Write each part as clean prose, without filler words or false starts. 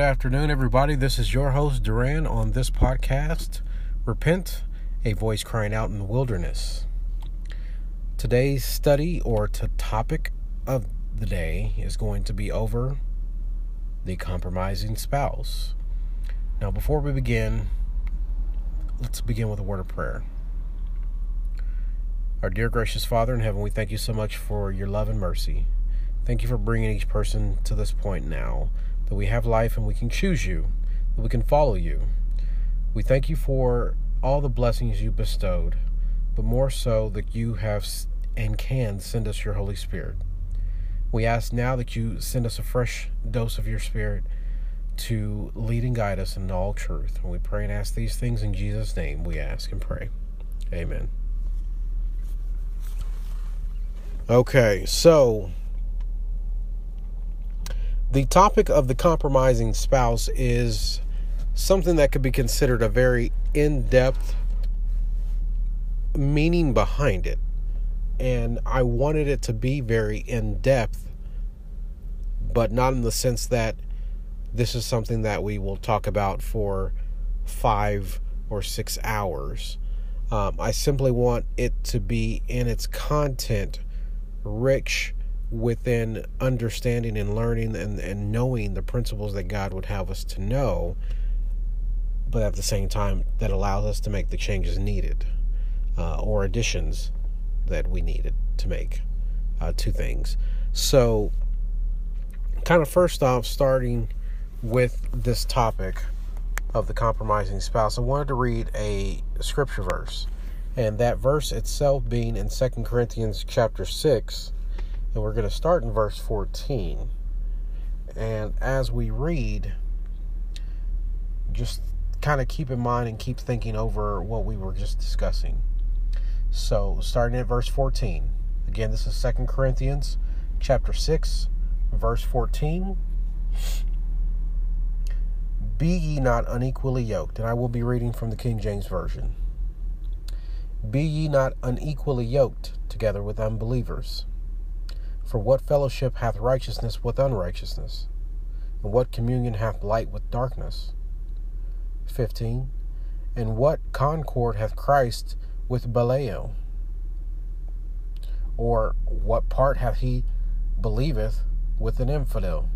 afternoon, everybody. This is your host, Duran, on this podcast, Repent, a voice crying out in the wilderness. Today's study or topic of the day is going to be over the compromising spouse. Now, before we begin, let's begin with a word of prayer. Our dear gracious Father in heaven, we thank you so much for your love and mercy. Thank you for bringing each person to this point now, that we have life and we can choose you, that we can follow you. We thank you for all the blessings you bestowed, but more so that you have and can send us your Holy Spirit. We ask now that you send us a fresh dose of your Spirit to lead and guide us in all truth. And we pray and ask these things in Jesus' name. We ask and pray. Amen. Okay, so the topic of the compromising spouse is something that could be considered a very in-depth meaning behind it. And I wanted it to be very in-depth, but not in the sense that this is something that we will talk about for 5 or 6 hours. I simply want it to be in its content rich within understanding and learning and knowing the principles that God would have us to know, but at the same time that allows us to make the changes needed or additions that we needed to make to things. So kind of first off, starting with this topic of the compromising spouse, I wanted to read a scripture verse, and that verse itself being in 2 Corinthians chapter 6. And we're going to start in verse 14. And as we read, just kind of keep in mind and keep thinking over what we were just discussing. So, starting at verse 14. Again, this is 2 Corinthians chapter 6, verse 14. Be ye not unequally yoked. And I will be reading from the King James Version. Be ye not unequally yoked together with unbelievers. For what fellowship hath righteousness with unrighteousness? And what communion hath light with darkness? 15. And what concord hath Christ with Belial? Or what part hath he believeth with an infidel?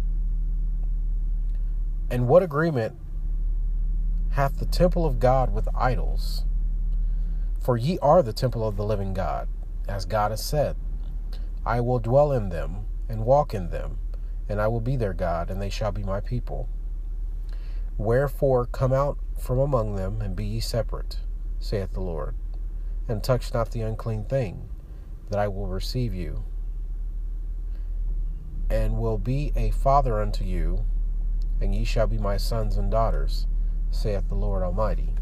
And what agreement hath the temple of God with idols? For ye are the temple of the living God, as God has said, I will dwell in them and walk in them, and I will be their God, and they shall be my people. Wherefore come out from among them, and be ye separate, saith the Lord, and touch not the unclean thing, that I will receive you, and will be a father unto you, and ye shall be my sons and daughters, saith the Lord Almighty.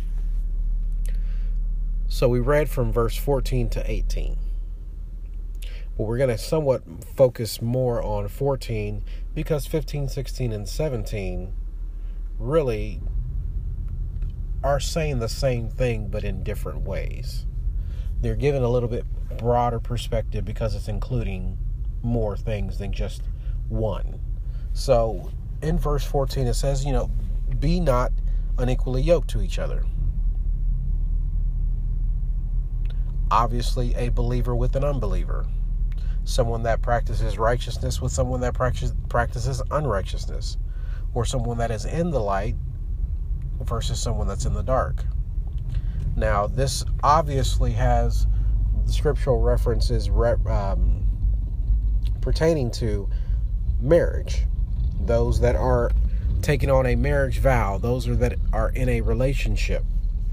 So we read from verse 14 to 18. But we're going to somewhat focus more on 14 because 15, 16, and 17 really are saying the same thing but in different ways. They're given a little bit broader perspective because it's including more things than just one. So in verse 14 it says, be not unequally yoked to each other. Obviously, a believer with an unbeliever. Someone that practices righteousness with someone that practices unrighteousness, or someone that is in the light versus someone that's in the dark. Now, this obviously has scriptural references pertaining to marriage. Those that are taking on a marriage vow, those that are in a relationship.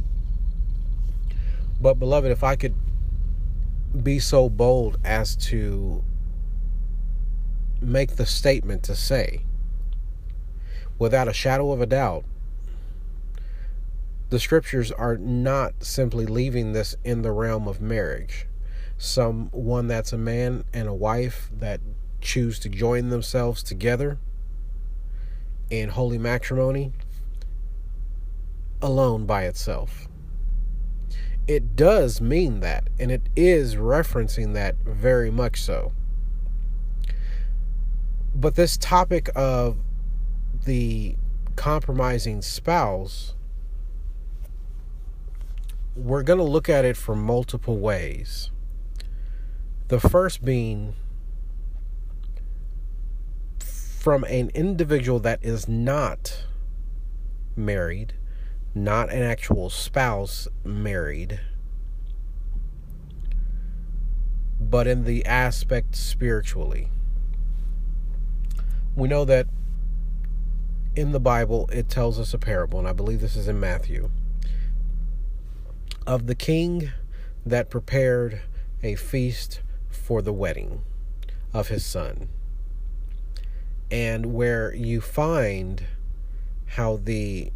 But, beloved, if I could be so bold as to make the statement to say, without a shadow of a doubt, the scriptures are not simply leaving this in the realm of marriage. Someone that's a man and a wife that choose to join themselves together in holy matrimony alone by itself. It does mean that, and it is referencing that very much so. But this topic of the compromising spouse, we're going to look at it from multiple ways. The first being from an individual that is not married, not an actual spouse married, but in the aspect spiritually. We know that in the Bible it tells us a parable, and I believe this is in Matthew, of the king that prepared a feast for the wedding of his son. And where you find how the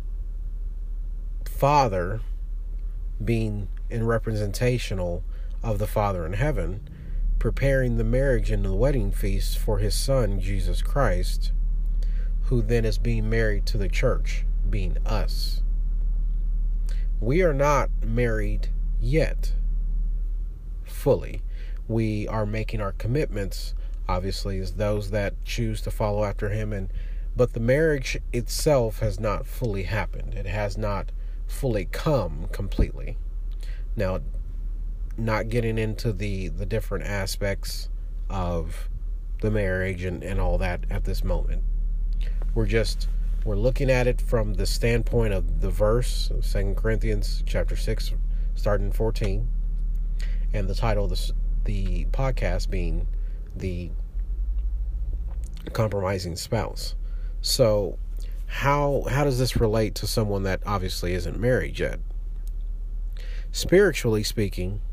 Father, being in representational of the Father in heaven, preparing the marriage and the wedding feast for his Son, Jesus Christ, who then is being married to the church, being us. We are not married yet, fully. We are making our commitments, obviously, as those that choose to follow after him, but the marriage itself has not fully happened. It has not fully come completely. Now, not getting into the different aspects of the marriage and all that at this moment. We're looking at it from the standpoint of the verse, 2 Corinthians chapter 6, starting 14, and the title of the podcast being The Compromising Spouse. So how does this relate to someone that obviously isn't married yet? Spiritually speaking,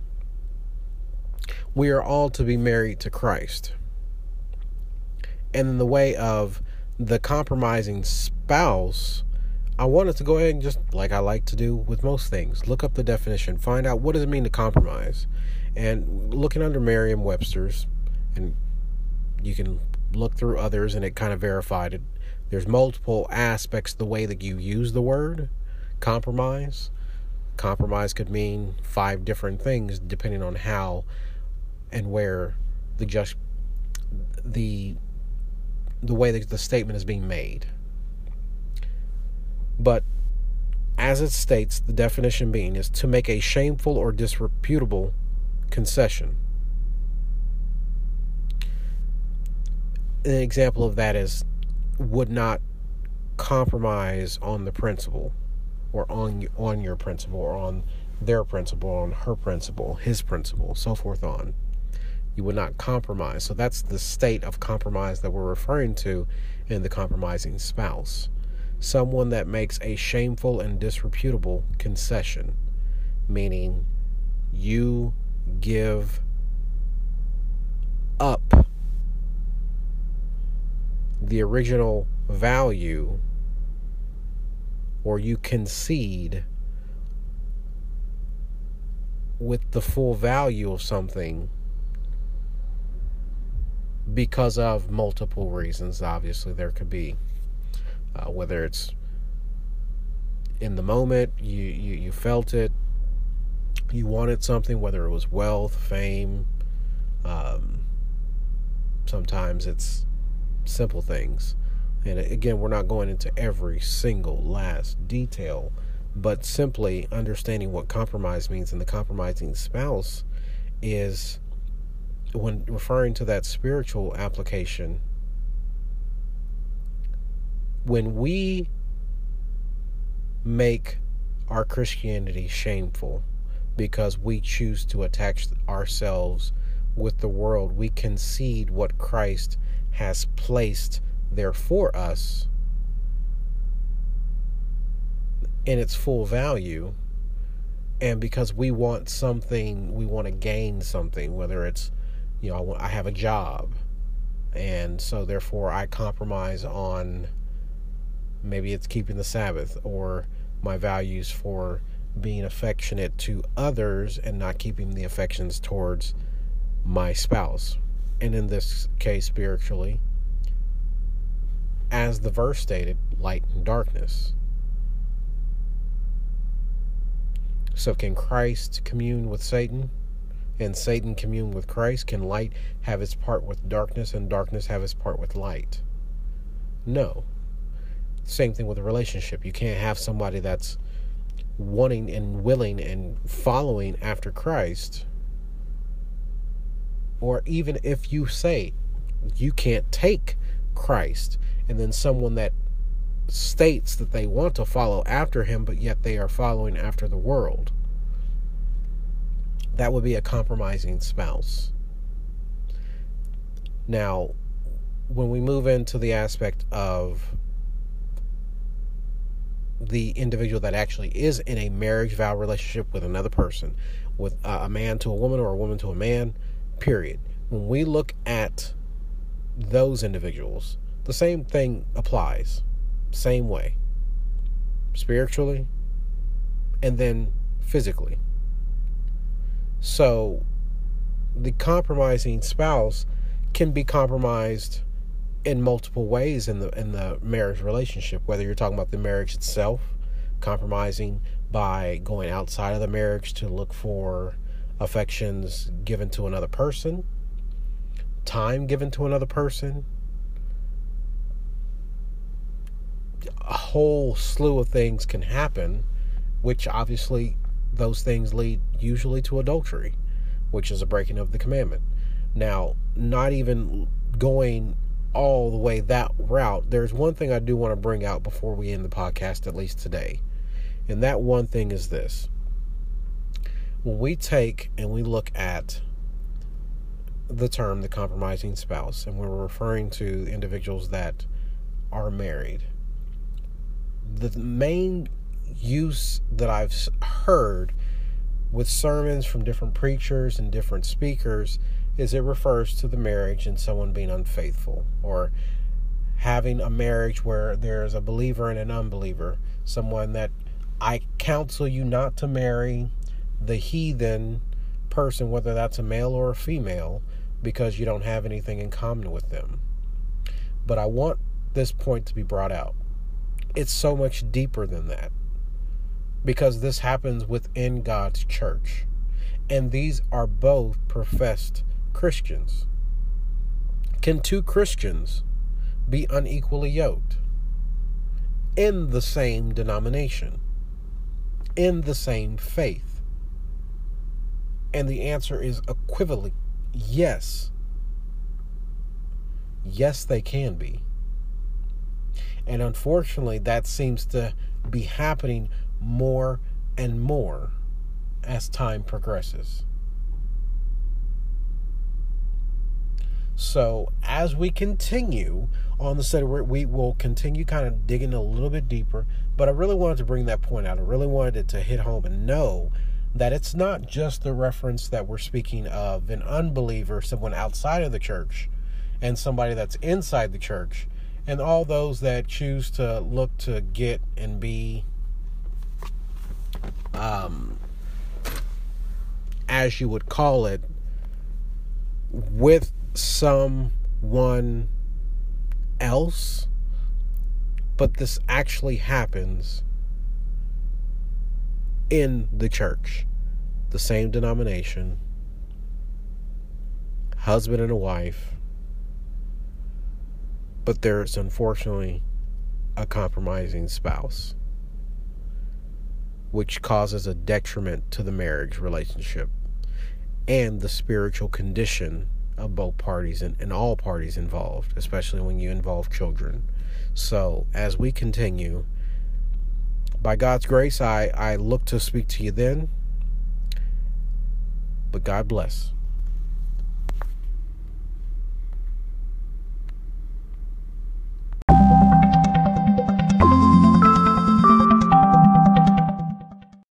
we are all to be married to Christ. And in the way of the compromising spouse, I wanted to go ahead and, just like I like to do with most things, look up the definition, find out what does it mean to compromise. And looking under Merriam-Webster's, and you can look through others, and it kind of verified it. There's multiple aspects to the way that you use the word compromise. Compromise could mean 5 different things depending on how and where the way that the statement is being made. But as it states, the definition being is to make a shameful or disreputable concession. An example of that is would not compromise on the principle, or on your principle, or on their principle, or on her principle, his principle, so forth on. You would not compromise. So that's the state of compromise that we're referring to in the compromising spouse. Someone that makes a shameful and disreputable concession, meaning you give up the original value, or you concede with the full value of something because of multiple reasons. Obviously, there could be whether it's in the moment you felt it, you wanted something, whether it was wealth, fame, sometimes it's simple things. And again, we're not going into every single last detail, but simply understanding what compromise means in the compromising spouse is, when referring to that spiritual application, when we make our Christianity shameful because we choose to attach ourselves with the world, we concede what Christ has placed there for us in its full value. And because we want something, we want to gain something, whether it's, I have a job, and so therefore I compromise on, maybe it's keeping the Sabbath, or my values for being affectionate to others and not keeping the affections towards my spouse. And in this case, spiritually, as the verse stated, light and darkness. So can Christ commune with Satan, and Satan commune with Christ? Can light have its part with darkness, and darkness have its part with light? No. Same thing with a relationship. You can't have somebody that's wanting and willing and following after Christ, or even if you say you can't take Christ, and then someone that states that they want to follow after him, but yet they are following after the world. That would be a compromising spouse. Now, when we move into the aspect of the individual that actually is in a marriage vow relationship with another person, with a man to a woman or a woman to a man, period. When we look at those individuals, the same thing applies. Same way. Spiritually and then physically. So the compromising spouse can be compromised in multiple ways in the marriage relationship, whether you're talking about the marriage itself, compromising by going outside of the marriage to look for affections given to another person, time given to another person, a whole slew of things can happen, which obviously those things lead usually to adultery, which is a breaking of the commandment. Now, not even going all the way that route, there's one thing I do want to bring out before we end the podcast, at least today. And that one thing is this. When we take and we look at the term, the compromising spouse, and we're referring to individuals that are married, the main use that I've heard with sermons from different preachers and different speakers is it refers to the marriage and someone being unfaithful, or having a marriage where there's a believer and an unbeliever, someone that I counsel you not to marry the heathen person, whether that's a male or a female, because you don't have anything in common with them. But I want this point to be brought out. It's so much deeper than that, because this happens within God's church, and these are both professed Christians. Can two Christians be unequally yoked in the same denomination, in the same faith? And the answer is equivocally yes. Yes, they can be. And unfortunately, that seems to be happening more and more as time progresses. So as we continue on the study, we will continue kind of digging a little bit deeper. But I really wanted to bring that point out. I really wanted it to hit home and know that it's not just the reference that we're speaking of an unbeliever, someone outside of the church, and somebody that's inside the church, and all those that choose to look to get and be, as you would call it, with someone else. But this actually happens in the church, the same denomination, husband and a wife, but there's unfortunately a compromising spouse, which causes a detriment to the marriage relationship and the spiritual condition of both parties and all parties involved, especially when you involve children. So as we continue, by God's grace, I look to speak to you then. But God bless.